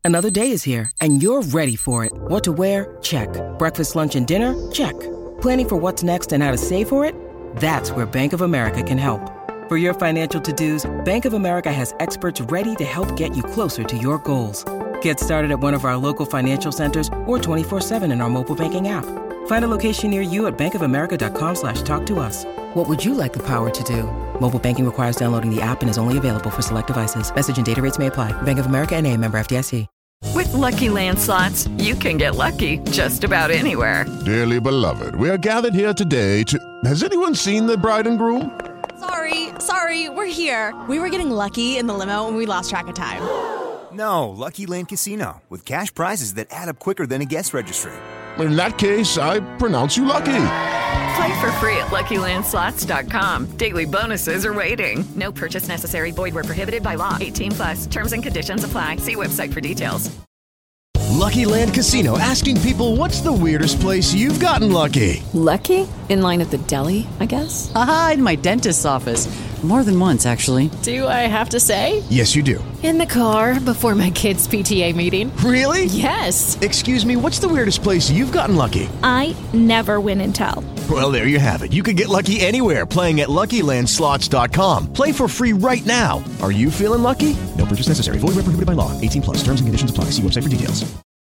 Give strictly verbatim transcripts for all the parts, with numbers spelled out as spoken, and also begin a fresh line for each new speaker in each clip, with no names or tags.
Another day is here, and you're ready for it. What to wear? Check. Breakfast, lunch, and dinner? Check. Planning for what's next and how to save for it? That's where Bank of America can help. For your financial to-dos, Bank of America has experts ready to help get you closer to your goals. Get started at one of our local financial centers or twenty-four seven in our mobile banking app. Find a location near you at bankofamerica.com slash talk to us. What would you like the power to do? Mobile banking requires downloading the app and is only available for select devices. Message and data rates may apply. Bank of America N A, member F D I C.
With Lucky Land Slots, you can get lucky just about anywhere.
Dearly beloved, we are gathered here today to... Has anyone seen the bride and groom?
Sorry, sorry, we're here. We were getting lucky in the limo and we lost track of time.
No, Lucky Land Casino, with cash prizes that add up quicker than a guest registry.
In that case, I pronounce you lucky.
Play for free at lucky land slots dot com. Daily bonuses are waiting. No purchase necessary. Void where prohibited by law. eighteen plus. Terms and conditions apply. See website for details.
Lucky Land Casino, asking people, what's the weirdest place you've gotten lucky?
Lucky? In line at the deli, I guess?
Aha, in my dentist's office. More than once, actually.
Do I have to say?
Yes, you do.
In the car before my kids' P T A meeting.
Really?
Yes.
Excuse me, what's the weirdest place you've gotten lucky?
I never win and tell.
Well, there you have it. You can get lucky anywhere, playing at Lucky Land Slots dot com. Play for free right now. Are you feeling lucky? No purchase necessary. Void where prohibited by law. eighteen plus. Terms and conditions apply. See website for details.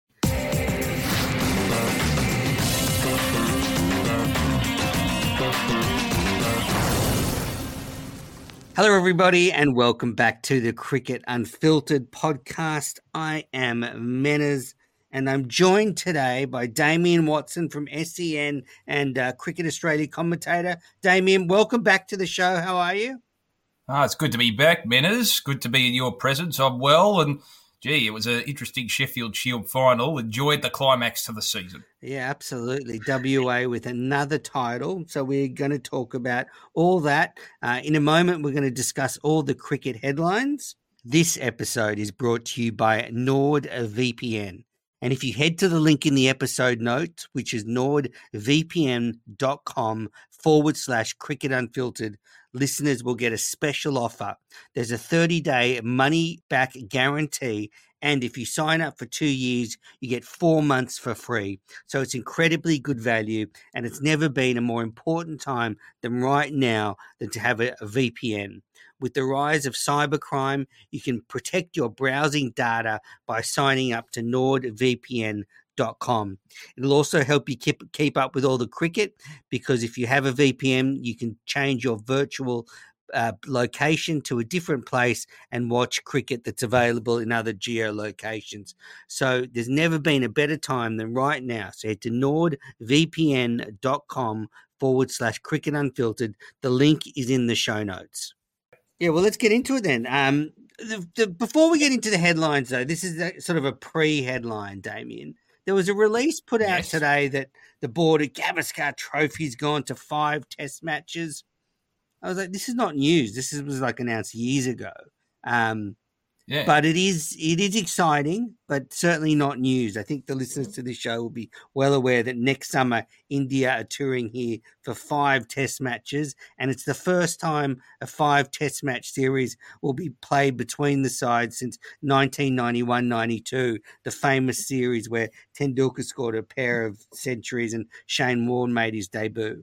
Hello, everybody, and welcome back to the Cricket Unfiltered podcast. I am Menners, and I'm joined today by Damien Watson from S E N and uh, Cricket Australia commentator. Damien, welcome back to the show. How are you?
Ah, it's good to be back, Menners. Good to be in your presence. I'm well, and gee, it was an interesting Sheffield Shield final. Enjoyed the climax to the season.
Yeah, absolutely. W A with another title. So we're going to talk about all that. Uh, in a moment, we're going to discuss all the cricket headlines. This episode is brought to you by NordVPN. And if you head to the link in the episode notes, which is nordvpn.com forward slash cricket unfiltered, listeners will get a special offer. There's a thirty-day money-back guarantee, and if you sign up for two years, you get four months for free. So it's incredibly good value, and it's never been a more important time than right now than to have a, a V P N. With the rise of cybercrime, you can protect your browsing data by signing up to nord v p n dot com. It'll also help you keep keep up with all the cricket, because if you have a V P N, you can change your virtual uh, location to a different place and watch cricket that's available in other geolocations. So there's never been a better time than right now. So head to nordvpn.com forward slash cricket unfiltered. The link is in the show notes. Yeah, well, let's get into it then. Um, the, the, before we get into the headlines, though, this is a, sort of a pre-headline, Damien. There was a release put out yes. today that the Border Gavaskar Trophy's gone to five test matches. I was like, this is not news. This is, was like announced years ago. Um, yeah. But it is it is exciting, but certainly not news. I think the listeners to this show will be well aware that next summer India are touring here for five test matches, and it's the first time a five test match series will be played between the sides since nineteen ninety-one ninety-two, the famous series where Tendulkar scored a pair of centuries and Shane Warne made his debut.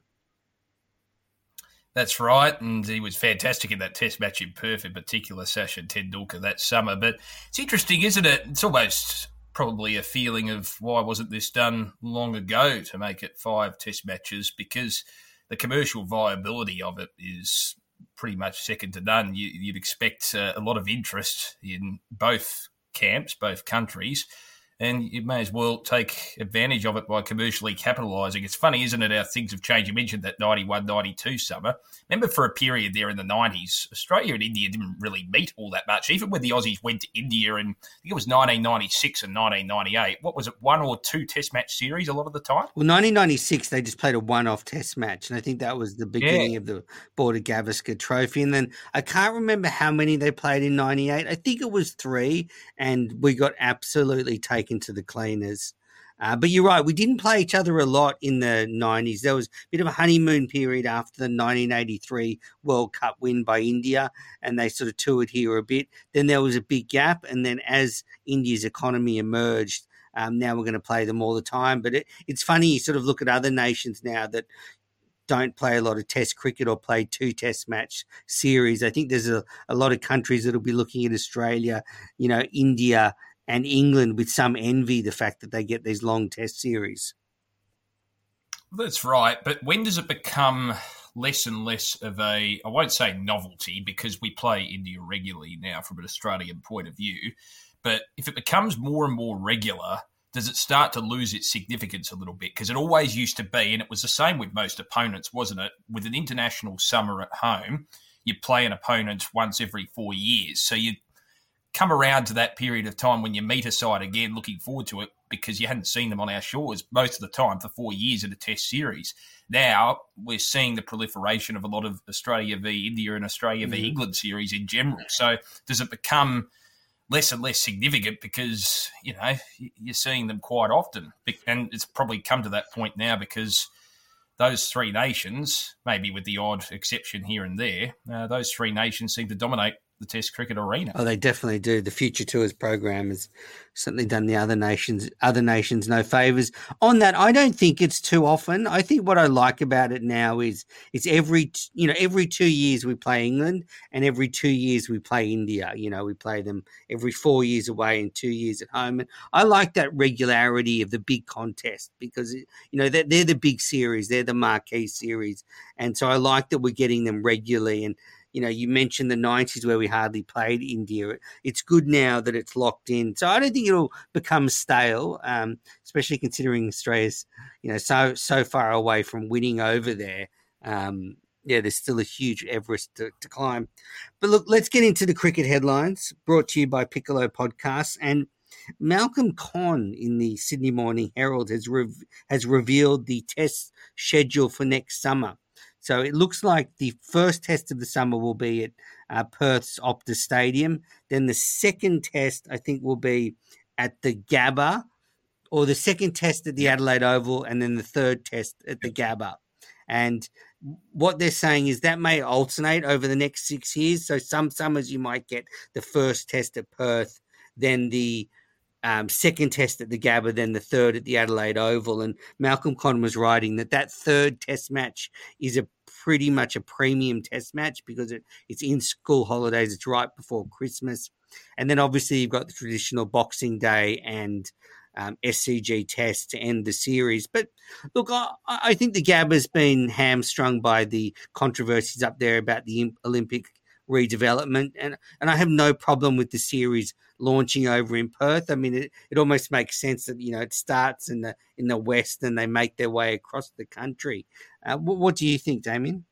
That's right, and he was fantastic in that test match in Perth, in particular, Sachin Tendulkar, that summer. But it's interesting, isn't it? It's almost probably a feeling of why wasn't this done long ago to make it five test matches, because the commercial viability of it is pretty much second to none. You, you'd expect uh, a lot of interest in both camps, both countries, and you may as well take advantage of it by commercially capitalising. It's funny, isn't it, how things have changed. You mentioned that ninety-one ninety-two summer. Remember for a period there in the nineties, Australia and India didn't really meet all that much. Even when the Aussies went to India in, I think it was nineteen ninety-six and nineteen ninety-eight, what was it, one or two test match series a lot of the time?
Well, nineteen ninety-six, they just played a one-off test match, and I think that was the beginning yeah. of the Border Gavaskar Trophy. And then I can't remember how many they played in ninety-eight. I think it was three, and we got absolutely taken to the cleaners. Uh, but you're right, we didn't play each other a lot in the nineties. There was a bit of a honeymoon period after the nineteen eighty-three World Cup win by India, and they sort of toured here a bit. Then there was a big gap, and then as India's economy emerged, um, now we're going to play them all the time. But it, it's funny, you sort of look at other nations now that don't play a lot of test cricket or play two test match series. I think there's a, a lot of countries that will be looking at Australia, you know, India and England with some envy, the fact that they get these long test series.
That's right. But when does it become less and less of a, I won't say novelty, because we play India regularly now from an Australian point of view, but if it becomes more and more regular, does it start to lose its significance a little bit? Because it always used to be, and it was the same with most opponents, wasn't it? With an international summer at home, you play an opponent once every four years. So you come around to that period of time when you meet a side again, looking forward to it, because you hadn't seen them on our shores most of the time for four years in a test series. Now we're seeing the proliferation of a lot of Australia v India and Australia mm-hmm. v England series in general. So does it become less and less significant because, you know, you're seeing them quite often? And it's probably come to that point now because those three nations, maybe with the odd exception here and there, uh, those three nations seem to dominate the Test cricket arena.
Oh, they definitely do. The Future Tours program has certainly done the other nations, other nations no favours. On that, I don't think it's too often. I think what I like about it now is it's every, you know, every two years we play England and every two years we play India. You know, we play them every four years away and two years at home. And I like that regularity of the big contest because, you know, they're, they're the big series. They're the marquee series. And so I like that we're getting them regularly. And you know, you mentioned the nineties where we hardly played India. It's good now that it's locked in. So I don't think it'll become stale, um, especially considering Australia's, you know, so so far away from winning over there. Um, yeah, there's still a huge Everest to, to climb. But look, let's get into the cricket headlines brought to you by Piccolo Podcasts. And Malcolm Conn in the Sydney Morning Herald has rev- has revealed the test schedule for next summer. So it looks like the first test of the summer will be at uh, Perth's Optus Stadium. Then the second test, I think, will be at the Gabba, or the second test at the Adelaide Oval, and then the third test at the Gabba. And what they're saying is that may alternate over the next six years. So some summers you might get the first test at Perth, then the Um, second test at the Gabba, then the third at the Adelaide Oval. And Malcolm Conn was writing that that third test match is a pretty much a premium test match because it, it's in school holidays. It's right before Christmas. And then obviously you've got the traditional Boxing Day and um, S C G test to end the series. But look, I, I think the Gabba's been hamstrung by the controversies up there about the Olympic redevelopment. And, and I have no problem with the series launching over in Perth. I mean, it, it almost makes sense that, you know, it starts in the in the west and they make their way across the country. Uh, what, what do you think, Damien?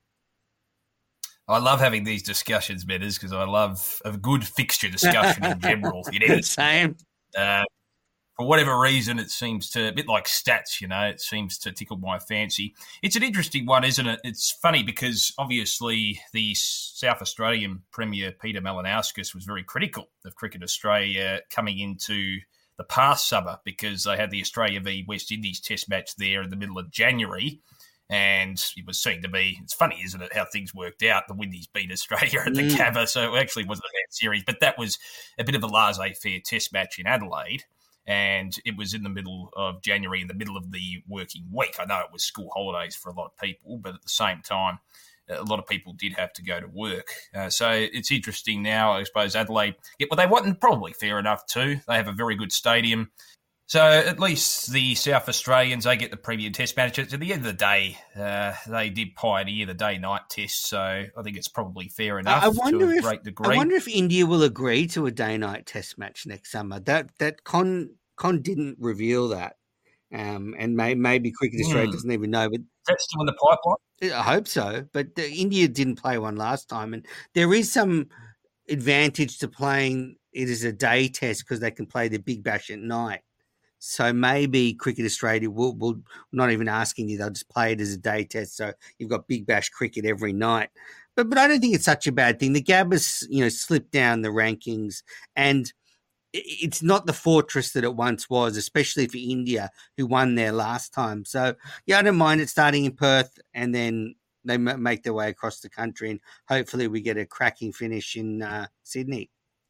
I love having these discussions, Metters, because I love a good fixture discussion in general. In any,
Same.
Uh, for whatever reason, it seems to, a bit like stats, you know, it seems to tickle my fancy. It's an interesting one, isn't it? It's funny because obviously the South Australian Premier Peter Malinauskas was very critical of Cricket Australia coming into the past summer because they had the Australia v West Indies test match there in the middle of January. And it was seen to be, it's funny, isn't it, how things worked out. The Windies beat Australia at the mm. Gabba, so it actually wasn't a bad series. But that was a bit of a laissez-faire test match in Adelaide. And it was in the middle of January, in the middle of the working week. I know it was school holidays for a lot of people, but at the same time, a lot of people did have to go to work. Uh, so it's interesting now, I suppose, Adelaide. Yeah, well, they wasn't probably fair enough too. They have a very good stadium. So at least the South Australians, they get the premium test matches. At the end of the day, uh, they did pioneer the day-night test, so I think it's probably fair enough
I wonder
to a
if,
great degree.
I wonder if India will agree to a day-night test match next summer. That that Con, Con didn't reveal that, um, and may, maybe Cricket Australia mm. doesn't even know. But
is that still in the pipeline?
I hope so, but uh, India didn't play one last time, and there is some advantage to playing it as a day test because they can play the Big Bash at night. So maybe Cricket Australia will, will not even asking you, they'll just play it as a day test. So you've got Big Bash cricket every night. But but I don't think it's such a bad thing. The Gabba's, you know, slipped down the rankings. And it's not the fortress that it once was, especially for India, who won there last time. So, yeah, I don't mind it starting in Perth and then they make their way across the country, and hopefully we get a cracking finish in uh, Sydney.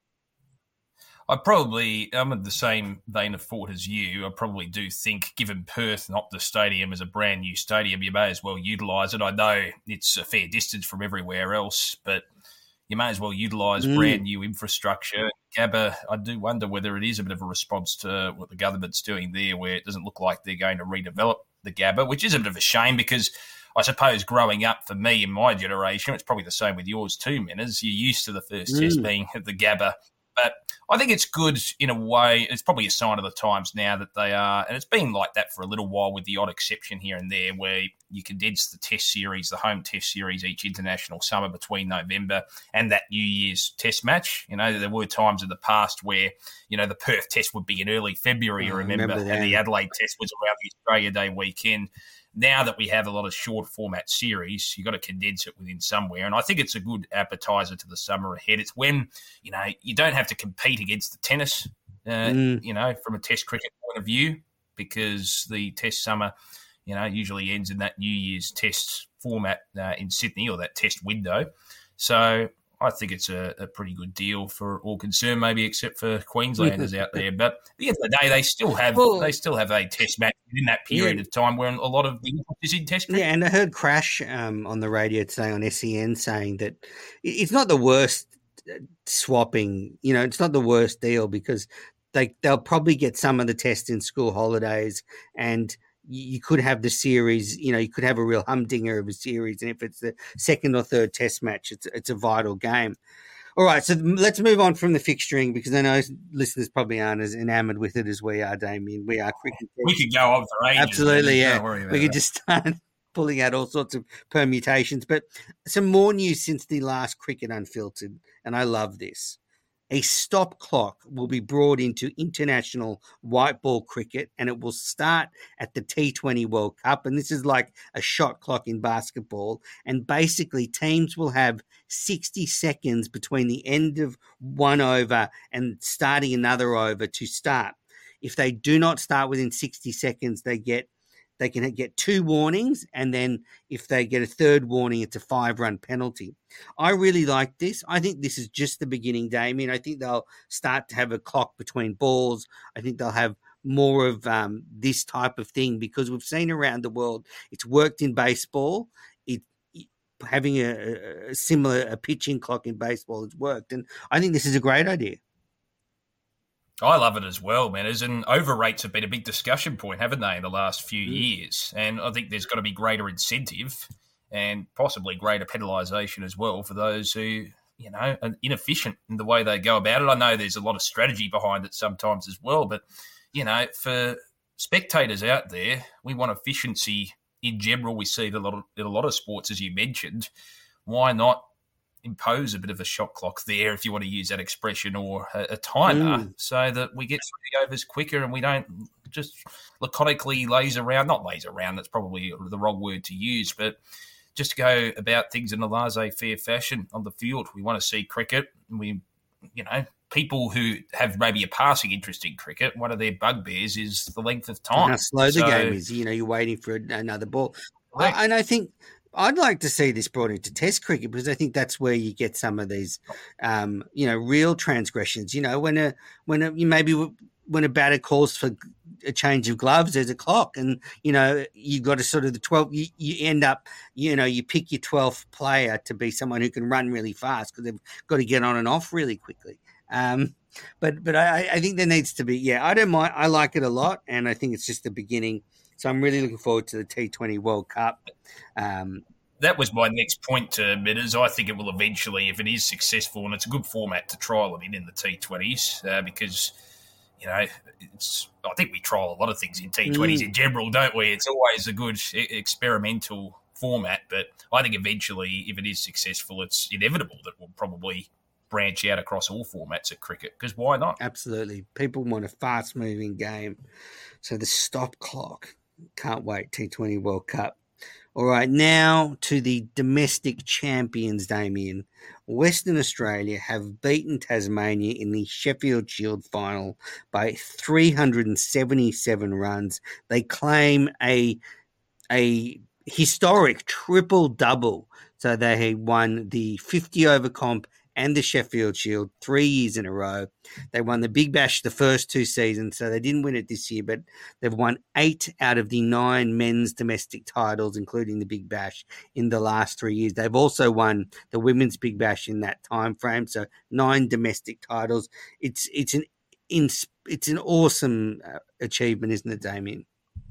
I probably, I'm in the same vein of thought as you. I probably do think, given Perth and Optus Stadium is a brand new stadium, you may as well utilise it. I know it's a fair distance from everywhere else, but you may as well utilise mm. brand new infrastructure. Gabba, I do wonder whether it is a bit of a response to what the government's doing there, where it doesn't look like they're going to redevelop the Gabba, which is a bit of a shame because I suppose growing up for me in my generation, it's probably the same with yours too, Minners. You're used to the first mm. test being at the Gabba. But I think it's good in a way. It's probably a sign of the times now that they are, and it's been like that for a little while with the odd exception here and there where you condense the test series, the home test series each international summer between November and that New Year's test match. You know, there were times in the past where, you know, the Perth test would be in early February, oh, remember, remember and the Adelaide test was around the Australia Day weekend. Now that we have a lot of short format series, you've got to condense it within somewhere. And I think it's a good appetizer to the summer ahead. It's when, you know, you don't have to compete against the tennis, uh, mm. you know, from a test cricket point of view, because the test summer, you know, usually ends in that New Year's test format uh, in Sydney, or that test window. So I think it's a, a pretty good deal for all concerned, maybe except for Queenslanders out there. But at the end of the day, they still have well, they still have a test match in that period yeah. of time where a lot of the interest is in test cricket.
Yeah, and I heard Crash um, on the radio today on S E N saying that it's not the worst swapping. You know, it's not the worst deal because they they'll probably get some of the tests in school holidays, and you could have the series, you know, you could have a real humdinger of a series. And if it's the second or third test match, it's it's a vital game. All right, so let's move on from the fixturing because I know listeners probably aren't as enamoured with it as we are, Damien. We are cricket.
We could go on for ages.
Absolutely, yeah. We could that. just start pulling out all sorts of permutations. But some more news since the last Cricket Unfiltered, and I love this. A stop clock will be brought into international white ball cricket, and it will start at the T twenty World Cup. And this is like a shot clock in basketball. And basically, teams will have sixty seconds between the end of one over and starting another over to start. If they do not start within sixty seconds, they get they can get two warnings, and then if they get a third warning, it's a five-run penalty. I really like this. I think this is just the beginning, Damien. I think they'll start to have a clock between balls. I think they'll have more of um, this type of thing because we've seen around the world, it's worked in baseball. It, it having a, a similar a pitching clock in baseball has worked, and I think this is a great idea.
I love it as well, man. As in, over rates have been a big discussion point, haven't they, in the last few mm. years? And I think there's got to be greater incentive and possibly greater penalisation as well for those who, you know, are inefficient in the way they go about it. I know there's a lot of strategy behind it sometimes as well, but, you know, for spectators out there, we want efficiency in general. We see it a lot of, in a lot of sports, as you mentioned. Why not impose a bit of a shot clock there, if you want to use that expression, or a, a timer, mm. so that we get through the overs quicker and we don't just laconically laze around, not laze around, that's probably the wrong word to use, but just go about things in a laissez-faire fashion on the field. We want to see cricket. We, you know, people who have maybe a passing interest in cricket, one of their bugbears is the length of time.
How slow so, the game is. You know, you're waiting for another ball. I, and I think I'd like to see this brought into Test cricket because I think that's where you get some of these, um, you know, real transgressions. You know, when a when a, you maybe when a batter calls for a change of gloves, there's a clock, and you know you've got to sort of the twelve. You, you end up, you know, you pick your twelfth player to be someone who can run really fast because they've got to get on and off really quickly. Um, but but I, I think there needs to be. Yeah, I don't mind. I like it a lot, and I think it's just the beginning. So I'm really looking forward to the T twenty World Cup. Um,
that was my next point to Minners. I think it will eventually, if it is successful, and it's a good format to trial it in in the T twenties, uh, because, you know, it's. I think we trial a lot of things in T twenties mm. in general, don't we? It's always a good experimental format, but I think eventually, if it is successful, it's inevitable that we'll probably branch out across all formats of cricket, because why not?
Absolutely. People want a fast-moving game. So the stop clock. Can't wait, T twenty World Cup. All right, now to the domestic champions, Damien. Western Australia have beaten Tasmania in the Sheffield Shield final by three hundred seventy-seven runs. They claim a a historic triple-double. So they won the fifty-over comp and the Sheffield Shield three years in a row. They won the Big Bash the first two seasons, so they didn't win it this year, but they've won eight out of the nine men's domestic titles, including the Big Bash, in the last three years. They've also won the women's Big Bash in that time frame, so nine domestic titles. It's it's an it's an awesome achievement, isn't it, Damien?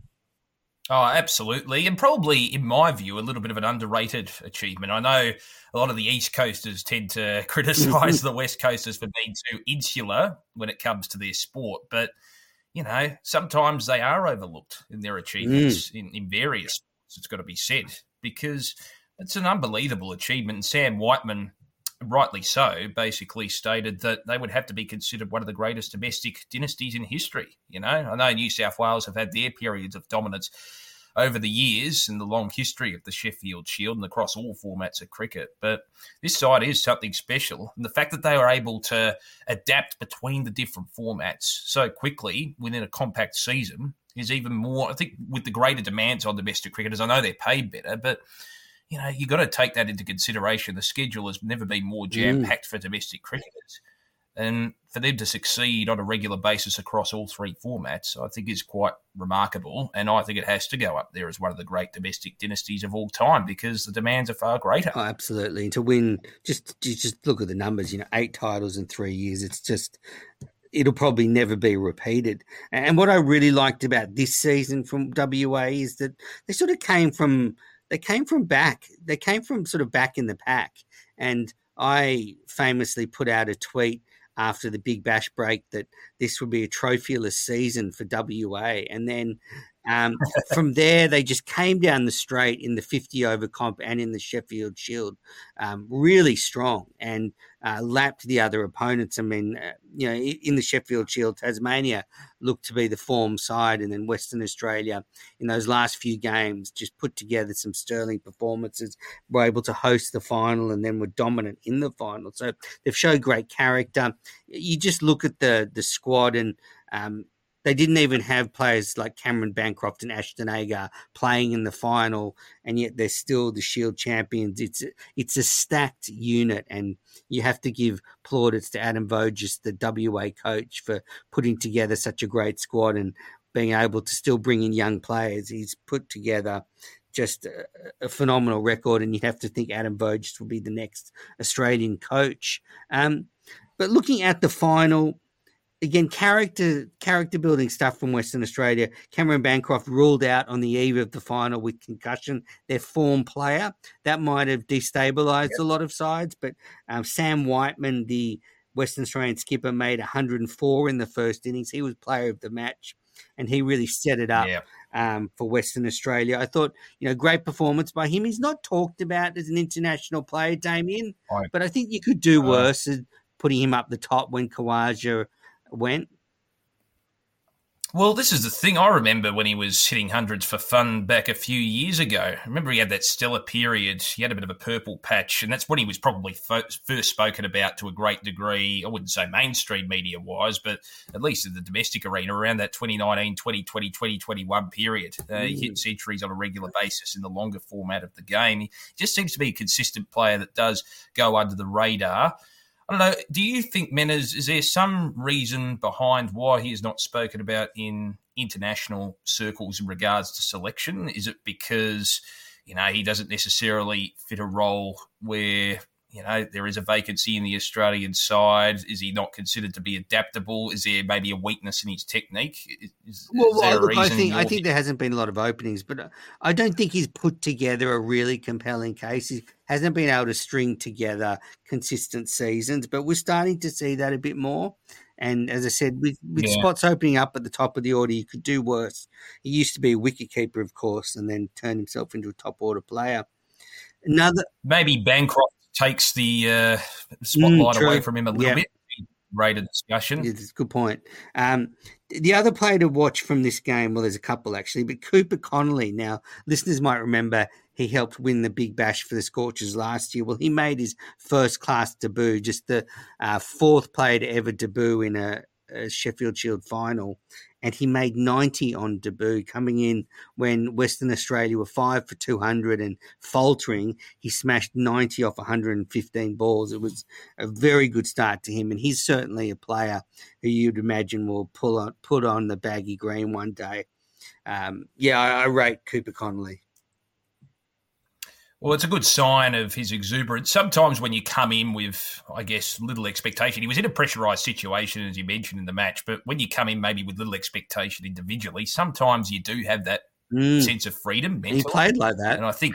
Oh, absolutely. And probably, in my view, a little bit of an underrated achievement. I know a lot of the East Coasters tend to criticise the West Coasters for being too insular when it comes to their sport. But, you know, sometimes they are overlooked in their achievements mm. in, in various sports, it's got to be said, because it's an unbelievable achievement. And Sam Whiteman, rightly so, basically stated that they would have to be considered one of the greatest domestic dynasties in history. You know, I know New South Wales have had their periods of dominance over the years in the long history of the Sheffield Shield and across all formats of cricket, but this side is something special. And the fact that they were able to adapt between the different formats so quickly within a compact season is even more, I think, with the greater demands on domestic cricketers. I know they're paid better, but you know, you've got to take that into consideration. The schedule has never been more jam-packed mm. for domestic cricketers. And for them to succeed on a regular basis across all three formats, I think is quite remarkable. And I think it has to go up there as one of the great domestic dynasties of all time because the demands are far greater.
Oh, absolutely. And to win, just, just look at the numbers, you know, eight titles in three years. It's just, it'll probably never be repeated. And what I really liked about this season from W A is that they sort of came from, They came from back. They came from sort of back in the pack. And I famously put out a tweet after the Big Bash break that this would be a trophyless season for W A. And then um, from there, they just came down the straight in the fifty-over comp and in the Sheffield Shield, um, really strong and uh, lapped the other opponents. I mean, uh, you know, in the Sheffield Shield, Tasmania looked to be the form side, and then Western Australia in those last few games just put together some sterling performances, were able to host the final and then were dominant in the final. So they've showed great character. You just look at the the squad and um, they didn't even have players like Cameron Bancroft and Ashton Agar playing in the final, and yet they're still the Shield champions. It's it's a stacked unit, and you have to give plaudits to Adam Voges, the W A coach, for putting together such a great squad and being able to still bring in young players. He's put together just a, a phenomenal record, and you'd have to think Adam Voges will be the next Australian coach. Um, but looking at the final, again, character character building stuff from Western Australia. Cameron Bancroft ruled out on the eve of the final with concussion. Their form player, that might have destabilised yep. a lot of sides. But um, Sam Whiteman, the Western Australian skipper, made one hundred four in the first innings. He was player of the match, and he really set it up yep. um, for Western Australia. I thought, you know, great performance by him. He's not talked about as an international player, Damien, right. but I think you could do worse uh, putting him up the top when Khawaja went.
Well, this is the thing. I remember when he was hitting hundreds for fun back a few years ago. I remember he had that stellar period. He had a bit of a purple patch, and that's when he was probably fo- first spoken about to a great degree. I wouldn't say mainstream media-wise, but at least in the domestic arena around that twenty nineteen, twenty twenty, twenty twenty-one period. Uh, he hit centuries on a regular basis in the longer format of the game. He just seems to be a consistent player that does go under the radar. I don't know, do you think, Menners, is there some reason behind why he is not spoken about in international circles in regards to selection? Is it because, you know, he doesn't necessarily fit a role where, you know, there is a vacancy in the Australian side? Is he not considered to be adaptable? Is there maybe a weakness in his technique? Is,
well,
is there
well
a
look,
reason
I think I think there hasn't been a lot of openings, but I don't think he's put together a really compelling case. He hasn't been able to string together consistent seasons, but we're starting to see that a bit more. And as I said, with, with yeah. spots opening up at the top of the order, you could do worse. He used to be a wicketkeeper, of course, and then turned himself into a top order player. Another
maybe Bancroft takes the uh, spotlight mm, away from him a little
yeah.
bit. greater discussion.
Yeah, that's a good point. Um, the other player to watch from this game, well, there's a couple actually, but Cooper Connolly. Now, listeners might remember he helped win the Big Bash for the Scorchers last year. Well, he made his first-class debut, just the uh, fourth player to ever debut in a, a Sheffield Shield final, and he made ninety on debut, coming in when Western Australia were five for two hundred and faltering. He smashed ninety off one hundred fifteen balls. It was a very good start to him, and he's certainly a player who you'd imagine will pull on, put on the baggy green one day. Um, yeah, I, I rate Cooper Connolly.
Well, it's a good sign of his exuberance. Sometimes when you come in with, I guess, little expectation, he was in a pressurised situation, as you mentioned in the match, but when you come in maybe with little expectation individually, sometimes you do have that mm. sense of freedom mentally.
He played like that.
And I think,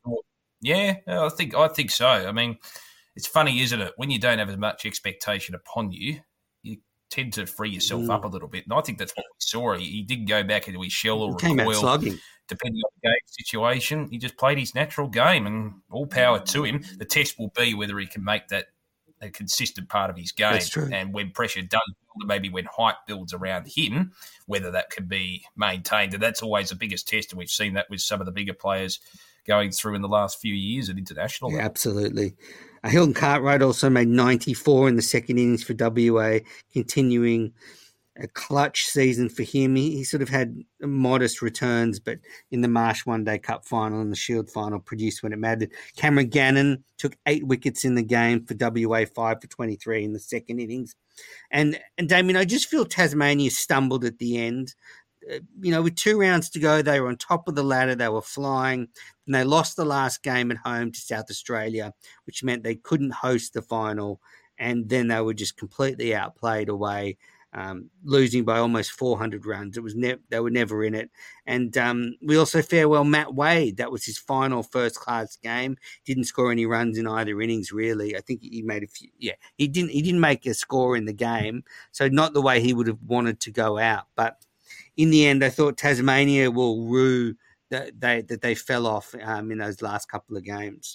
yeah, I think I think so. I mean, it's funny, isn't it? When you don't have as much expectation upon you, you tend to free yourself mm. up a little bit. And I think that's what we saw. He, he didn't go back into his shell or
he came
recoil.
Out slogging.
Depending on the game situation, he just played his natural game, and all power to him. The test will be whether he can make that a consistent part of his game.
That's true.
And when pressure does build, maybe when hype builds around him, whether that can be maintained. And that's always the biggest test, and we've seen that with some of the bigger players going through in the last few years at international
yeah,
level.
Absolutely. Uh, Hilton Cartwright also made ninety-four in the second innings for W A, continuing a clutch season for him. He, he sort of had modest returns, but in the Marsh One Day Cup final and the Shield final produced when it mattered. Cameron Gannon took eight wickets in the game for W A, five for twenty-three in the second innings. And, and Damien, I just feel Tasmania stumbled at the end. Uh, you know, with two rounds to go, they were on top of the ladder. They were flying, and they lost the last game at home to South Australia, which meant they couldn't host the final. And then they were just completely outplayed away. Um, losing by almost four hundred runs. It was ne- they were never in it. And um, we also farewell Matt Wade. That was his final first-class game. Didn't score any runs in either innings, really. I think he made a few. Yeah, he didn't. He didn't make a score in the game, so not the way he would have wanted to go out. But in the end, I thought Tasmania will rue that they that they fell off um, in those last couple of games.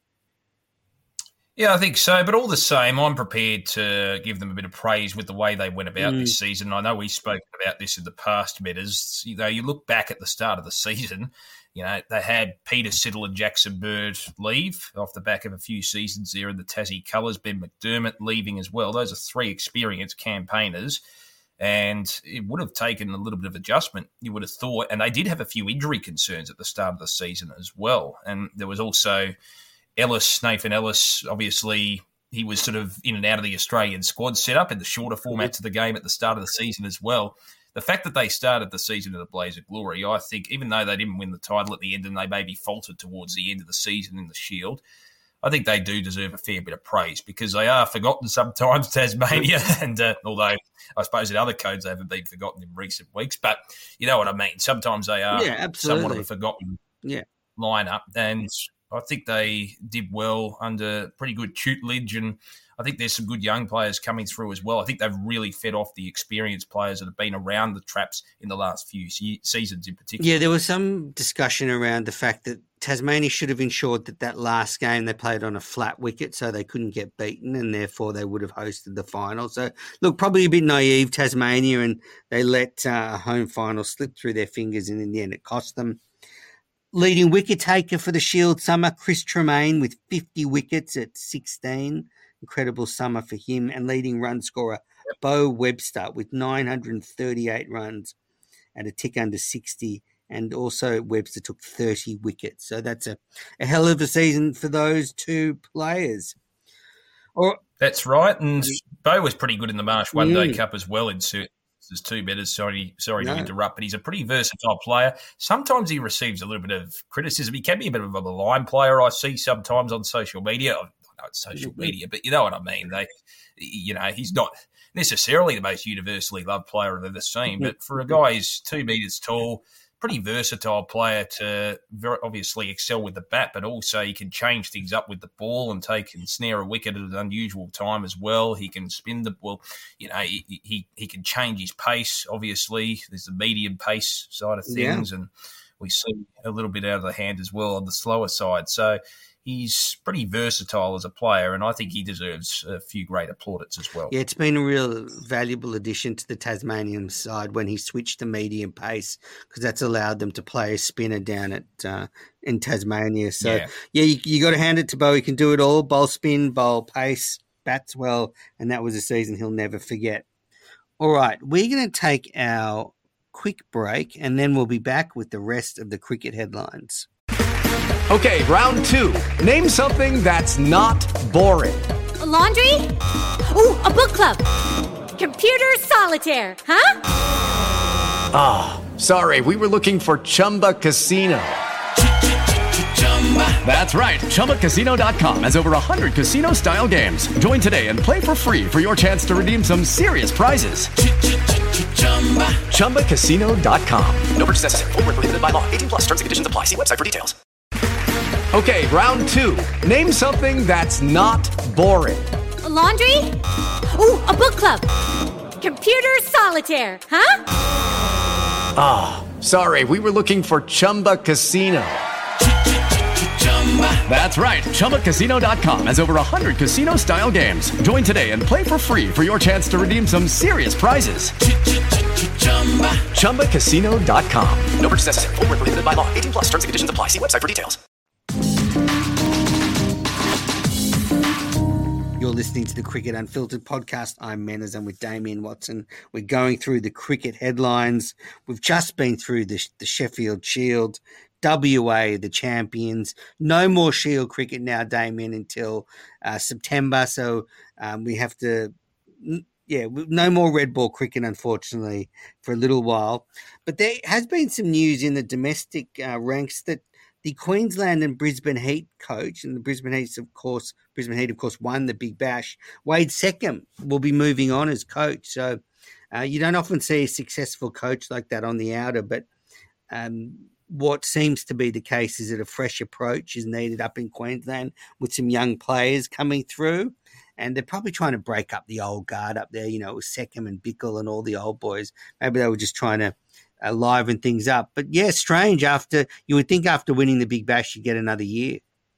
Yeah, I think so. But all the same, I'm prepared to give them a bit of praise with the way they went about mm. this season. I know we've spoken about this in the past, Metters. You know, you look back at the start of the season, you know, they had Peter Siddle and Jackson Bird leave off the back of a few seasons there in the Tassie colours. Ben McDermott leaving as well. Those are three experienced campaigners. And it would have taken a little bit of adjustment, you would have thought. And they did have a few injury concerns at the start of the season as well. And there was also Ellis, Nathan Ellis, obviously he was sort of in and out of the Australian squad setup in the shorter formats of the game at the start of the season as well. The fact that they started the season in a blaze of glory, I think, even though they didn't win the title at the end and they maybe faltered towards the end of the season in the Shield, I think they do deserve a fair bit of praise because they are forgotten sometimes, Tasmania, and uh, although I suppose in other codes they haven't been forgotten in recent weeks, but you know what I mean. Sometimes they are
yeah,
somewhat of a forgotten
yeah.
lineup, and I think they did well under pretty good tutelage, and I think there's some good young players coming through as well. I think they've really fed off the experienced players that have been around the traps in the last few se- seasons in particular.
Yeah, there was some discussion around the fact that Tasmania should have ensured that that last game they played on a flat wicket so they couldn't get beaten and therefore they would have hosted the final. So, look, probably a bit naive, Tasmania, and they let uh, a home final slip through their fingers and in the end it cost them. Leading wicket taker for the Shield summer, Chris Tremaine with fifty wickets at sixteen. Incredible summer for him. And leading run scorer, Bo Webster with nine hundred thirty-eight runs at a tick under sixty. And also Webster took thirty wickets. So that's a, a hell of a season for those two players. Or,
that's right. And Bo was pretty good in the Marsh One Day mm. Cup as well in certain There's two betters. Sorry, sorry no. to interrupt, but he's a pretty versatile player. Sometimes he receives a little bit of criticism. He can be a bit of a line player. I see sometimes on social media. I know it's social media, but you know what I mean. They, you know, he's not necessarily the most universally loved player I've ever seen, but for a guy who's two metres tall, pretty versatile player to very obviously excel with the bat, but also he can change things up with the ball and take and snare a wicket at an unusual time as well. He can spin the ball. You know, he he, he can change his pace, obviously. There's the medium pace side of things, yeah. and we see a little bit out of the hand as well on the slower side. So he's pretty versatile as a player, and I think he deserves a few great plaudits as well.
Yeah, it's been a real valuable addition to the Tasmanian side when he switched to medium pace, because that's allowed them to play a spinner down at uh, in Tasmania. So, yeah, yeah you, you got to hand it to Bo. He can do it all: bowl spin, bowl pace, bats well, and that was a season he'll never forget. All right, we're going to take our quick break, and then we'll be back with the rest of the cricket headlines.
Okay, round two. Name something that's not boring.
A laundry? Ooh, a book club. Computer solitaire, huh?
Ah, oh, sorry, we were looking for Chumba Casino. That's right, Chumba Casino dot com has over one hundred casino-style games. Join today and play for free for your chance to redeem some serious prizes. Chumba Casino dot com. No purchase necessary. Void where prohibited by law. eighteen plus terms and conditions apply. See website for details. Okay, round two. Name something that's not boring.
A laundry? Ooh, a book club. Computer solitaire, huh?
Ah, oh, sorry, we were looking for Chumba Casino. That's right, Chumba Casino dot com has over one hundred casino-style games. Join today and play for free for your chance to redeem some serious prizes. Chumba Casino dot com. No purchase necessary. Void where prohibited by law. eighteen plus terms and conditions apply. See website for details.
You're listening to the Cricket Unfiltered podcast. I'm Menners. I'm with Damien Watson. We're going through the cricket headlines. We've just been through the, the Sheffield Shield, W A, the champions. No more Shield cricket now, Damien, until uh, September. So um, we have to, yeah, no more red ball cricket, unfortunately, for a little while. But there has been some news in the domestic uh, ranks that the Queensland and Brisbane Heat coach, and the Brisbane Heat, of course, Brisbane Heat, of course, won the Big Bash. Wade Seckham will be moving on as coach. So uh, you don't often see a successful coach like that on the outer, but um, what seems to be the case is that a fresh approach is needed up in Queensland with some young players coming through. And they're probably trying to break up the old guard up there, you know, with Seckham and Bickle and all the old boys. Maybe they were just trying to uh, liven things up. But, yeah, strange. After you would think after winning the Big Bash, you get another year.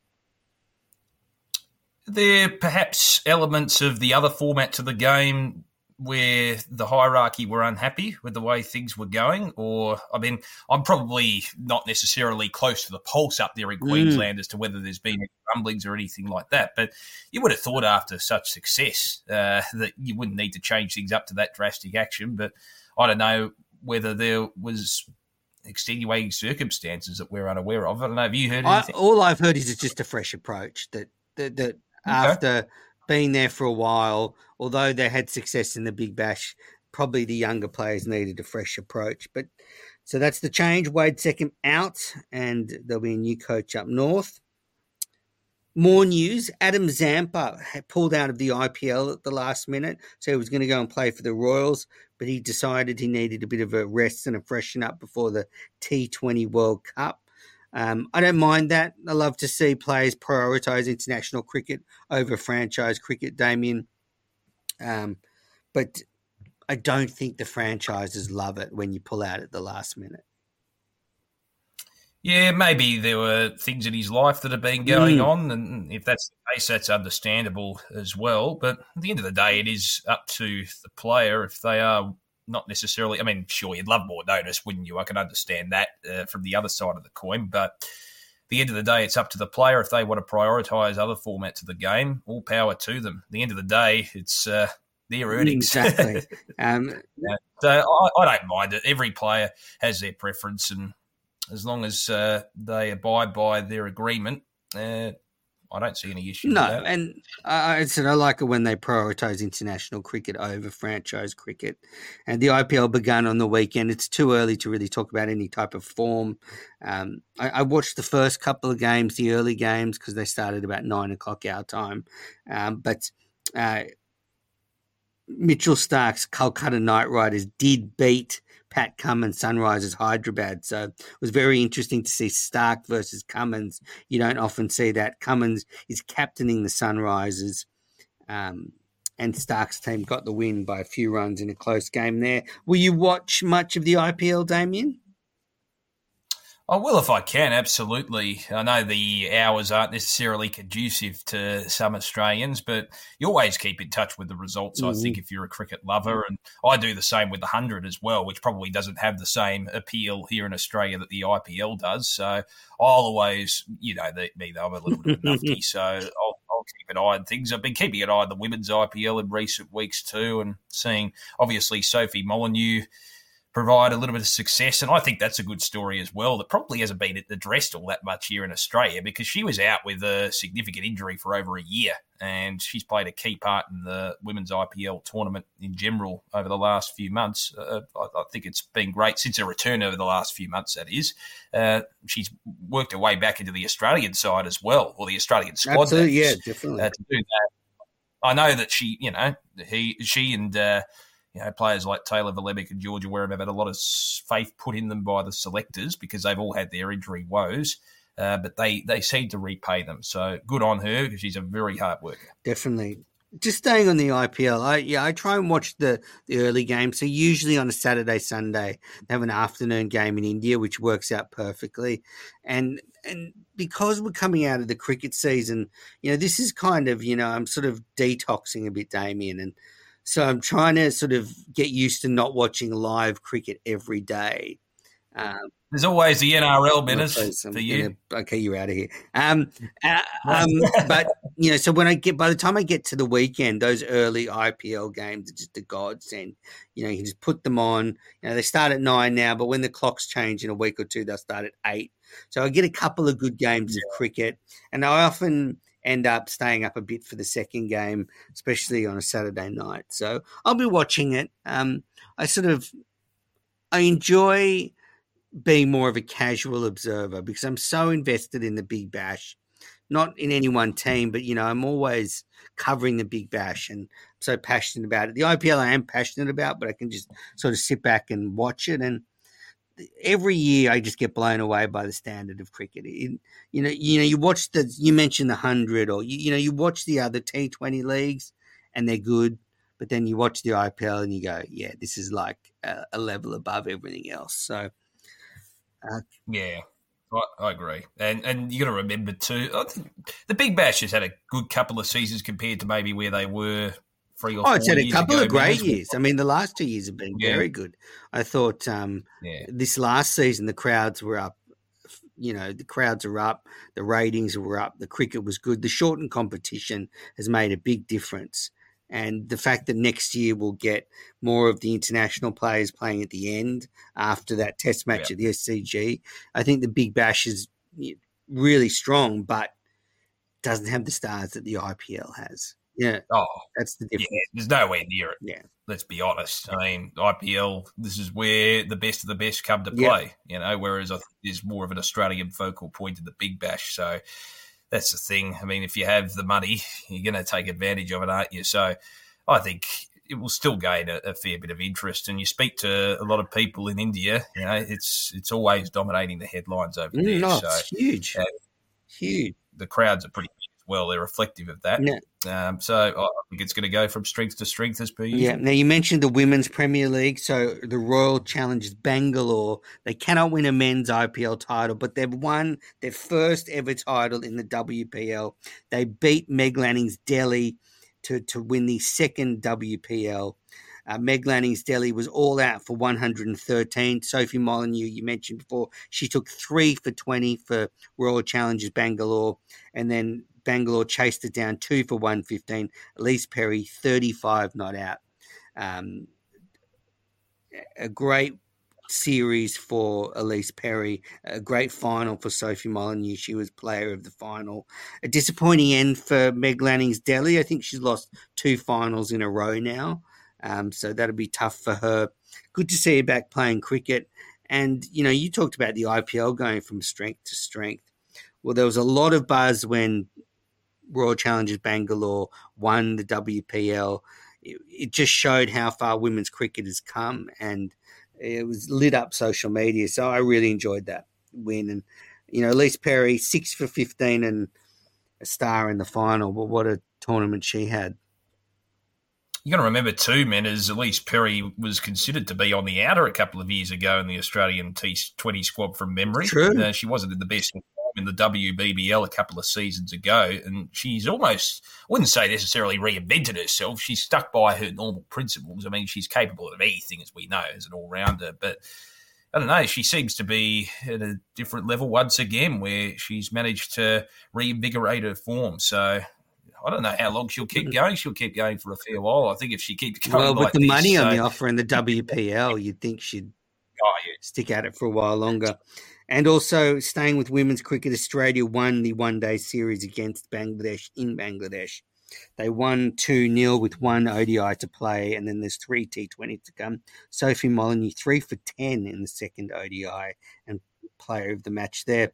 There are perhaps elements of the other format to the game where the hierarchy were unhappy with the way things were going, or, I mean, I'm probably not necessarily close to the pulse up there in Queensland mm. as to whether there's been any rumblings or anything like that, but you would have thought after such success uh, that you wouldn't need to change things up to that drastic action, but I don't know whether there was extenuating circumstances that we're unaware of. I don't know, have you heard anything?
I, all I've heard is it's just a fresh approach, that, that, that okay. after being there for a while, although they had success in the Big Bash, probably the younger players needed a fresh approach. But so that's the change. Wade Seckham out, and there'll be a new coach up north. More news. Adam Zampa had pulled out of the I P L at the last minute, so he was going to go and play for the Royals, but he decided he needed a bit of a rest and a freshen up before the T twenty World Cup. Um, I don't mind that. I love to see players prioritise international cricket over franchise cricket, Damien. Um, but I don't think the franchises love it when you pull out at the last minute.
Yeah, maybe there were things in his life that have been going mm. on, and if that's the case, that's understandable as well. But at the end of the day, it is up to the player if they are not necessarily, I mean, sure, you'd love more notice, wouldn't you? I can understand that uh, from the other side of the coin, but at the end of the day, it's up to the player. If they want to prioritise other formats of the game, all power to them. At the end of the day, it's uh, their earnings.
Exactly. um,
yeah. So I, I don't mind it. Every player has their preference, and as long as uh, they abide by their agreement, uh, I don't see any issue
no,
with that.
And I said I like it when they prioritise international cricket over franchise cricket. And the I P L began on the weekend. It's too early to really talk about any type of form. Um, I, I watched the first couple of games, the early games, because they started about nine o'clock our time. Um, but uh, Mitchell Stark's Kolkata Knight Riders did beat Pat Cummins Sunrisers Hyderabad. So it was very interesting to see Stark versus Cummins. You don't often see that. Cummins is captaining the Sunrisers, um, and Stark's team got the win by a few runs in a close game there. Will you watch much of the I P L, Damien?
I will if I can, absolutely. I know the hours aren't necessarily conducive to some Australians, but you always keep in touch with the results, mm-hmm. I think, if you're a cricket lover. And I do the same with the one hundred as well, which probably doesn't have the same appeal here in Australia that the I P L does. So I'll always, you know, the, me though, I'm a little bit of a nuffy, so I'll, I'll keep an eye on things. I've been keeping an eye on the women's I P L in recent weeks too, and seeing, obviously, Sophie Molyneux provide a little bit of success. And I think that's a good story as well that probably hasn't been addressed all that much here in Australia, because she was out with a significant injury for over a year, and she's played a key part in the women's I P L tournament in general over the last few months. Uh, I, I think it's been great since her return over the last few months, that is. Uh, she's worked her way back into the Australian side as well, or the Australian squad.
Absolutely, yeah, definitely.
Uh, to do that. I know that she, you know, he, she and... Uh, You know, players like Taylor Volemic and Georgia Wareham have had a lot of faith put in them by the selectors because they've all had their injury woes, uh, but they, they seem to repay them. So good on her, because she's a very hard worker.
Definitely. Just staying on the I P L, I yeah, I try and watch the, the early games. So usually on a Saturday, Sunday, they have an afternoon game in India, which works out perfectly. And and because we're coming out of the cricket season, you know, this is kind of, you know, I'm sort of detoxing a bit, Damien, and so I'm trying to sort of get used to not watching live cricket every day. Um,
There's always the N R L minutes for you.
Gonna, okay, you're out of here. Um, uh, um, but, you know, so when I get, by the time I get to the weekend, those early I P L games are just a godsend. You know, you can just put them on. You know, they start at nine now, but when the clocks change in a week or two, they'll start at eight. So I get a couple of good games yeah. of cricket, and I often end up staying up a bit for the second game, especially on a Saturday night. So I'll be watching it. Um, I sort of, I enjoy being more of a casual observer because I'm so invested in the Big Bash, not in any one team, but, you know, I'm always covering the Big Bash and I'm so passionate about it. The I P L I am passionate about, but I can just sort of sit back and watch it. And every year I just get blown away by the standard of cricket. It, you know, you know, you watch the, you mentioned the hundred, or you, you know, you watch the other T twenty leagues, and they're good, but then you watch the I P L and you go, yeah, this is like a, a level above everything else. So, uh,
yeah, I, I agree, and and you got to remember too, I think the Big Bash has had a good couple of seasons compared to maybe where they were. Three or
oh, it's had a couple
ago,
of great years. I mean, the last two years have been yeah. very good. I thought um, yeah. this last season, the crowds were up. You know, the crowds are up. The ratings were up. The cricket was good. The shortened competition has made a big difference. And the fact that next year we'll get more of the international players playing at the end after that test match yeah. at the S C G, I think the Big Bash is really strong, but doesn't have the stars that the I P L has. Yeah.
Oh,
that's the difference.
Yeah, there's nowhere near it.
Yeah.
Let's be honest. I mean, I P L, this is where the best of the best come to play, yeah. you know, whereas I think there's more of an Australian focal point in the Big Bash. So that's the thing. I mean, if you have the money, you're going to take advantage of it, aren't you? So I think it will still gain a, a fair bit of interest. And you speak to a lot of people in India, you know, it's it's always dominating the headlines over
mm,
there.
No,
so
it's huge. Uh, huge.
The crowds are pretty big as well. They're reflective of that.
Yeah.
Um, so I think it's going to go from strength to strength as per usual.
Yeah. Now, you mentioned the Women's Premier League. So the Royal Challengers Bangalore, they cannot win a men's I P L title, but they've won their first ever title in the W P L. They beat Meg Lanning's Delhi to, to win the second W P L. Uh, Meg Lanning's Delhi was all out for one hundred thirteen. Sophie Molyneux, you mentioned before, she took three for twenty for Royal Challengers Bangalore, and then Bangalore chased it down two for one fifteen. Elise Perry, thirty-five not out. Um, a great series for Elise Perry, a great final for Sophie Molyneux. She was player of the final. A disappointing end for Meg Lanning's Delhi. I think she's lost two finals in a row now. Um, so that'll be tough for her. Good to see her back playing cricket. And, you know, you talked about the I P L going from strength to strength. Well, there was a lot of buzz when Royal Challengers Bangalore won the W P L. It, it just showed how far women's cricket has come, and it was lit up social media. So I really enjoyed that win. And, you know, Elise Perry, six for fifteen and a star in the final. But what a tournament she had.
You got to remember too, men, as Elise Perry was considered to be on the outer a couple of years ago in the Australian T twenty squad from memory.
True.
Uh, she wasn't in the best form in the W B B L a couple of seasons ago, and she's almost, I wouldn't say necessarily reinvented herself. She's stuck by her normal principles. I mean, she's capable of anything, as we know, as an all-rounder, but I don't know, she seems to be at a different level once again where she's managed to reinvigorate her form. So I don't know how long she'll keep going. She'll keep going for a fair while. I think if she keeps going
well, with
like
the
this,
money
so,
on the offer in the W P L, you'd think she'd
oh, yeah.
stick at it for a while longer. And also, staying with women's cricket, Australia won the one-day series against Bangladesh in Bangladesh. They won two nil with one O D I to play, and then there's three T twenty to come. Sophie Molyneux, three for ten in the second O D I and player of the match there.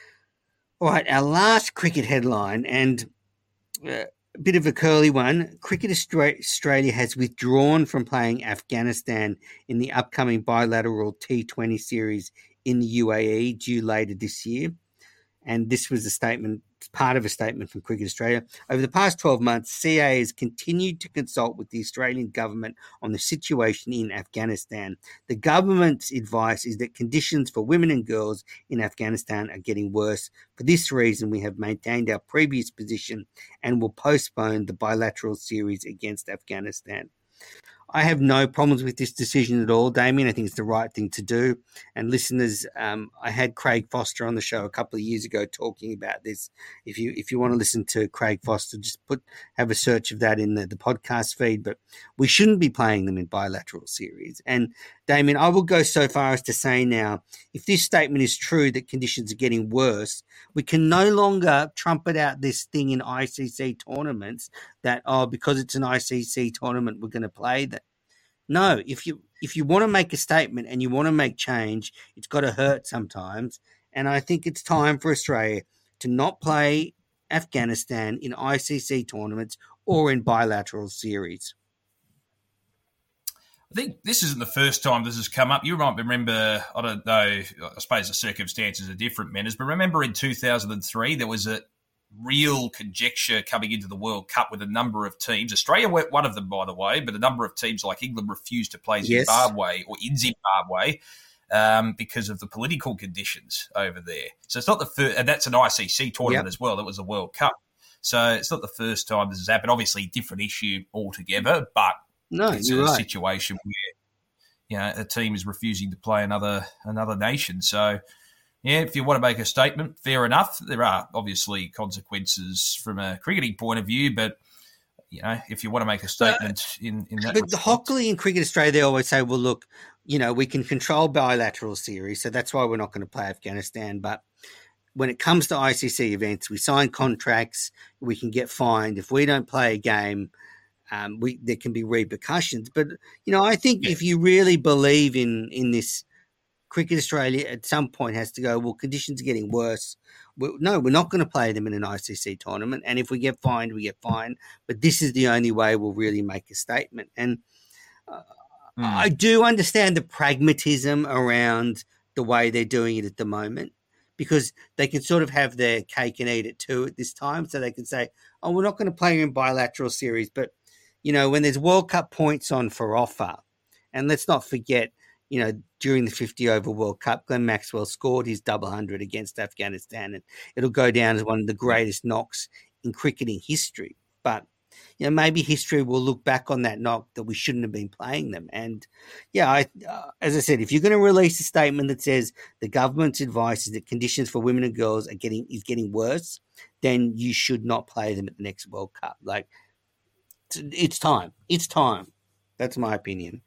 All right, our last cricket headline, and uh, a bit of a curly one. Cricket Australia has withdrawn from playing Afghanistan in the upcoming bilateral T twenty series in the U A E due later this year. And this was a statement, part of a statement from Cricket Australia. Over the past twelve months, C A has continued to consult with the Australian government on the situation in Afghanistan. The government's advice is that conditions for women and girls in Afghanistan are getting worse. For this reason, we have maintained our previous position and will postpone the bilateral series against Afghanistan. I have no problems with this decision at all, Damien. I think it's the right thing to do. And listeners, um, I had Craig Foster on the show a couple of years ago talking about this. If you if you want to listen to Craig Foster, just put have a search of that in the, the podcast feed. But we shouldn't be playing them in bilateral series. And Damien, I will go so far as to say now, if this statement is true that conditions are getting worse, we can no longer trumpet out this thing in I C C tournaments that, oh, because it's an I C C tournament, we're going to play that. No, if you if you want to make a statement and you want to make change, it's got to hurt sometimes. And I think it's time for Australia to not play Afghanistan in I C C tournaments or in bilateral series.
I think this isn't the first time this has come up. You might remember, I don't know, I suppose the circumstances are different, Menners, but remember in two thousand three there was a real conjecture coming into the World Cup with a number of teams. Australia weren't one of them, by the way, but a number of teams like England refused to play Zimbabwe yes. or in Zimbabwe um, because of the political conditions over there. So it's not the first, and that's an I C C tournament yep. as well. That was a World Cup. So it's not the first time this has happened. Obviously, different issue altogether, but
no,
it's
you're
a
right.
situation where you know a team is refusing to play another another nation. So yeah, if you want to make a statement, fair enough. There are obviously consequences from a cricketing point of view, but you know, if you want to make a statement uh, in, in that,
but the Hockley in Cricket Australia, they always say, "Well, look, you know, we can control bilateral series, so that's why we're not going to play Afghanistan." But when it comes to I C C events, we sign contracts, we can get fined if we don't play a game. Um, we there can be repercussions. But you know, I think yeah. if you really believe in in this. Cricket Australia at some point has to go, well, conditions are getting worse. We're, no, we're not going to play them in an I C C tournament. And if we get fined, we get fined. But this is the only way we'll really make a statement. And uh, mm. I do understand the pragmatism around the way they're doing it at the moment because they can sort of have their cake and eat it too at this time. So they can say, oh, we're not going to play in bilateral series. But, you know, when there's World Cup points on for offer, and let's not forget, you know, during the fifty-over World Cup, Glenn Maxwell scored his double hundred against Afghanistan, and it'll go down as one of the greatest knocks in cricketing history. But, you know, maybe history will look back on that knock that we shouldn't have been playing them. And, yeah, I, uh, as I said, if you're going to release a statement that says the government's advice is that conditions for women and girls are getting is getting worse, then you should not play them at the next World Cup. Like, it's time. It's time. That's my opinion.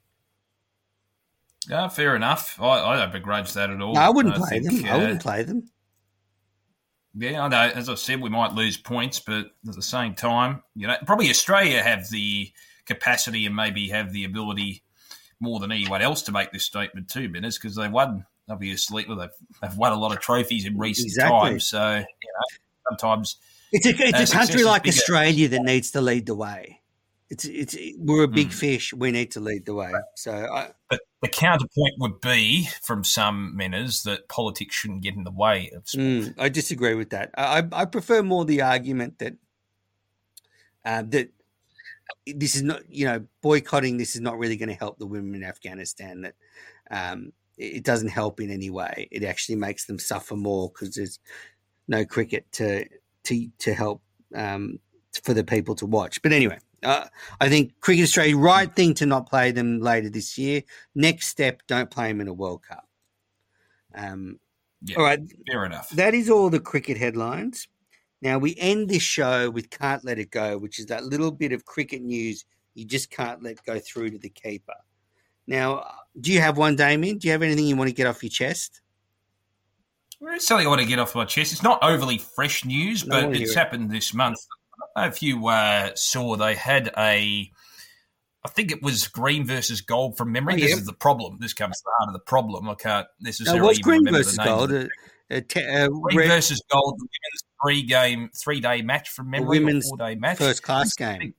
Yeah, fair enough. I, I don't begrudge that at all.
No, I wouldn't
I
play
think,
them.
Uh,
I wouldn't play them.
Yeah, I know. As I said, we might lose points, but at the same time, you know, probably Australia have the capacity and maybe have the ability more than anyone else to make this statement too, Menners, because they won, obviously, well, they've, they've won a lot of trophies in recent
exactly.
times. So, you know, sometimes
it's a, it's uh, a country like
bigger.
Australia that needs to lead the way. It's it's we're a big mm. fish. We need to lead the way. So, I,
but the counterpoint would be from some Menners that politics shouldn't get in the way of sport.
Mm, I disagree with that. I I prefer more the argument that uh, that this is not, you know, boycotting this is not really going to help the women in Afghanistan. That um, it doesn't help in any way. It actually makes them suffer more because there's no cricket to to to help um, for the people to watch. But anyway, uh, I think Cricket Australia, right thing to not play them later this year. Next step, don't play them in a World Cup. Um,
yeah,
all right,
fair enough.
That is all the cricket headlines. Now, we end this show with Can't Let It Go, which is that little bit of cricket news you just can't let go through to the keeper. Now, do you have one, Damien? Do you have anything you want to get off your chest?
Well, it's something I want to get off my chest. It's not overly fresh news,
No, I
but
wanna
it's
hear it.
happened this month. I don't know if you uh, saw they had a, I think it was green versus gold from memory.
Oh,
This
yeah.
is the problem. This comes to the heart of the problem. I can't
Now,
necessarily
what's
even
green
remember
versus
the names.
gold? Uh, uh, te- uh,
Green
red-
versus gold, the women's three-game, three-day match from
a
memory,
women's
or four-day match.
first-class game.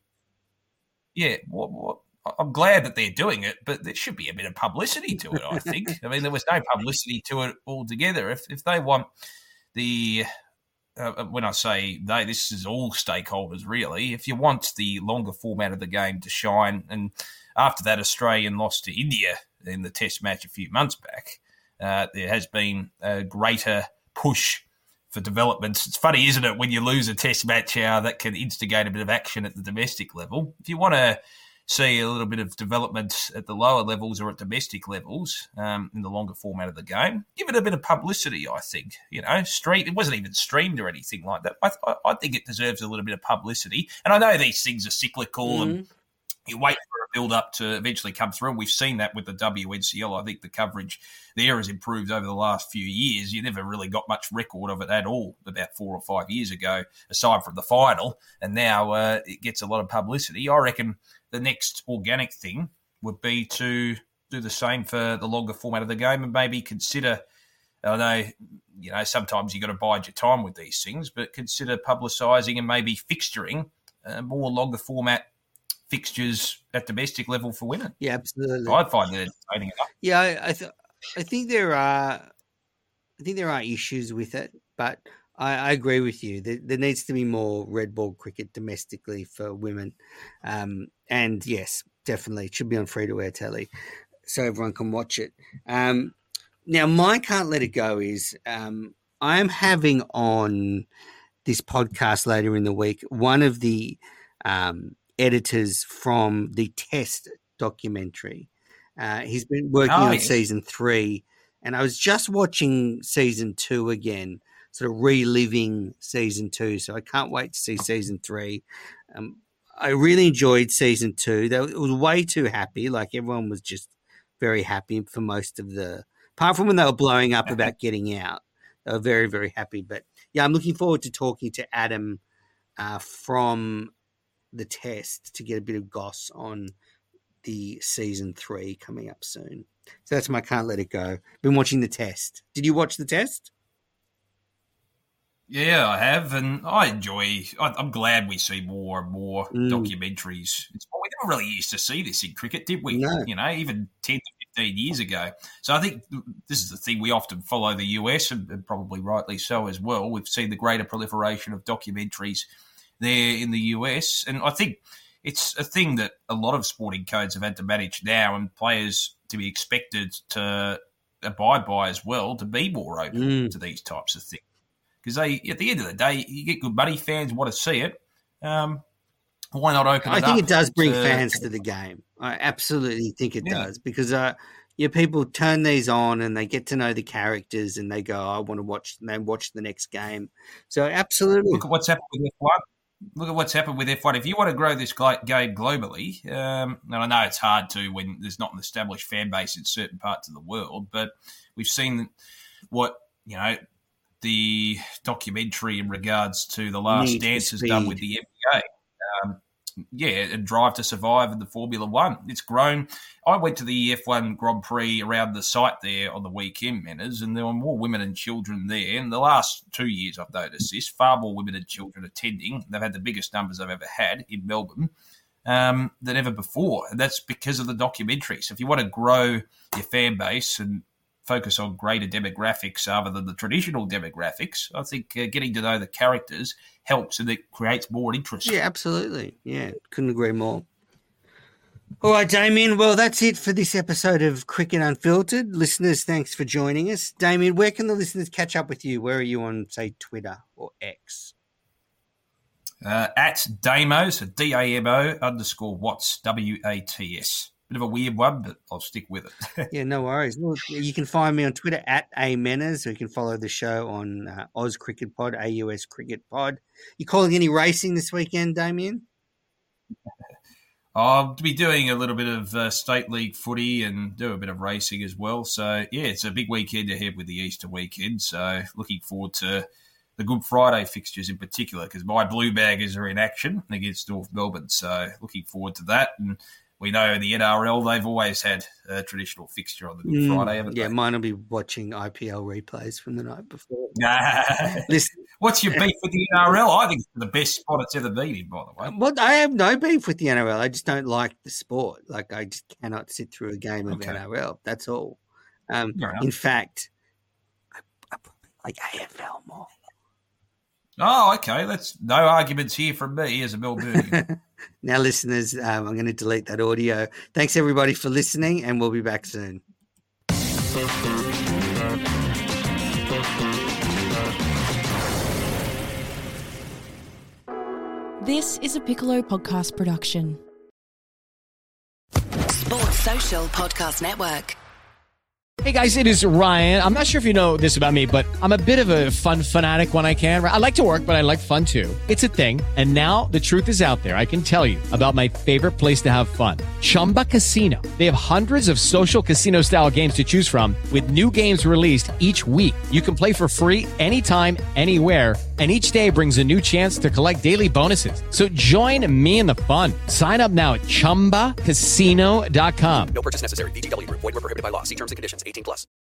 Yeah, what, what, I'm glad that they're doing it, but there should be a bit of publicity to it, I think. I mean, there was no publicity to it altogether. If if they want the, uh, when I say they, this is all stakeholders really, if you want the longer format of the game to shine, and after that Australian lost to India in the test match a few months back, uh, there has been a greater push for developments. It's funny, isn't it, when you lose a test match, how that can instigate a bit of action at the domestic level. If you want to see a little bit of development at the lower levels or at domestic levels um, in the longer format of the game, give it a bit of publicity, I think. You know, stream, it wasn't even streamed or anything like that. I, I, I think it deserves a little bit of publicity. And I know these things are cyclical
Mm-hmm.
and you wait for a build-up to eventually come through. And we've seen that with the W N C L. I think the coverage there has improved over the last few years. You never really got much record of it at all about four or five years ago, aside from the final. And now uh, it gets a lot of publicity. I reckon the next organic thing would be to do the same for the longer format of the game and maybe consider, I know, you know, sometimes you've got to bide your time with these things, but consider publicising and maybe fixturing uh, more longer format fixtures at domestic level for women.
Yeah, absolutely.
I find that entertaining enough.
Yeah, I I, th- I think there are, I think there are issues with it, but I, I agree with you. There, there needs to be more red ball cricket domestically for women, um, and yes, definitely it should be on free to air telly, so everyone can watch it. Um, now, my can't let it go is um, I am having on this podcast later in the week one of the um, editors from the Test documentary. Uh, he's been working
Oh,
on
yes.
season three, and I was just watching season two again, sort of reliving season two. So I can't wait to see season three. Um, I really enjoyed season two. That it was way too happy. Like everyone was just very happy for most of the, apart from when they were blowing up about getting out. They were very, very happy. But yeah, I'm looking forward to talking to Adam uh, from the Test to get a bit of goss on the season three coming up soon. So that's my can't let it go. Been watching the Test. Did you watch the Test?
Yeah, I have, and I enjoy. I, I'm glad we see more and more
Mm.
documentaries. It's, we never really used to see this in cricket, did we?
No.
You know, even ten to fifteen years ago. So I think this is the thing. We often follow the U S, and, and probably rightly so as well. We've seen the greater proliferation of documentaries there in the U S, and I think it's a thing that a lot of sporting codes have had to manage now, and players to be expected to abide by as well, to be more open
Mm.
to these types of things. Because they, at the end of the day, you get good money, fans want to see it. Um, why not open
I
it
think
up
it does bring
to-
fans to the game. I absolutely think it
Yeah.
does because uh, yeah, people turn these on and they get to know the characters and they go, I want to watch, and they watch the next game. So absolutely.
Look at what's happened with F one. Look at what's happened with F one. If you want to grow this gla- game globally, um, and I know it's hard to when there's not an established fan base in certain parts of the world, but we've seen what, you know, the documentary in regards to The Last
Need for
Dance has done
Speed.
with the N B A. Um, yeah, and Drive to Survive in the Formula One. It's grown. I went to the F one Grand Prix around the site there on the weekend, Manners, and there were more women and children there. In the last two years, I've noticed this, far more women and children attending. They've had the biggest numbers I've ever had in Melbourne um, than ever before. And that's because of the documentary. So if you want to grow your fan base and focus on greater demographics other than the traditional demographics. I think uh, getting to know the characters helps and it creates more interest.
Yeah, absolutely. Yeah, couldn't agree more. All right, Damien. Well, that's it for this episode of Cricket Unfiltered. Listeners, thanks for joining us. Damien, where can the listeners catch up with you? Where are you on, say, Twitter or X?
Uh, at Damo, so D A M O underscore Watts, W A T S. Bit of a weird one, but I'll stick with it.
Yeah, no worries. Well, you can find me on Twitter at A Menners, or you can follow the show on uh, Oz Cricket Pod, A U S Cricket Pod. You calling any racing this weekend, Damien?
I'll be doing a little bit of uh, State League footy and do a bit of racing as well. So, yeah, it's a big weekend ahead with the Easter weekend. So, looking forward to the Good Friday fixtures in particular because my Blue Baggers are in action against North Melbourne. So, looking forward to that. And we know in the N R L, they've always had a traditional fixture on the Good
Mm,
Friday, haven't
yeah,
they?
mine will be watching I P L replays from the night before.
Listen, what's your beef with the N R L? I think it's the best spot it's ever been in, by the way.
Well, I have no beef with the N R L. I just don't like the sport. Like, I just cannot sit through a game of
Okay.
N R L. That's all. Um,
Fair enough.
in fact, I, I probably like A F L more.
Oh, okay. That's no arguments here from me as a Melbourneian.
Now, listeners, um, I'm going to delete that audio. Thanks, everybody, for listening, and we'll be back soon.
This is a Piccolo podcast production.
Sports Social Podcast Network.
Hey guys, it is Ryan. I'm not sure if you know this about me, but I'm a bit of a fun fanatic when I can. I like to work, but I like fun too. It's a thing. And now the truth is out there. I can tell you about my favorite place to have fun. Chumba Casino. They have hundreds of social casino style games to choose from with new games released each week. You can play for free anytime, anywhere. And each day brings a new chance to collect daily bonuses. So join me in the fun. Sign up now at chumba casino dot com.
No purchase necessary. V G W Group. Void where prohibited by law. See terms and conditions. eighteen plus.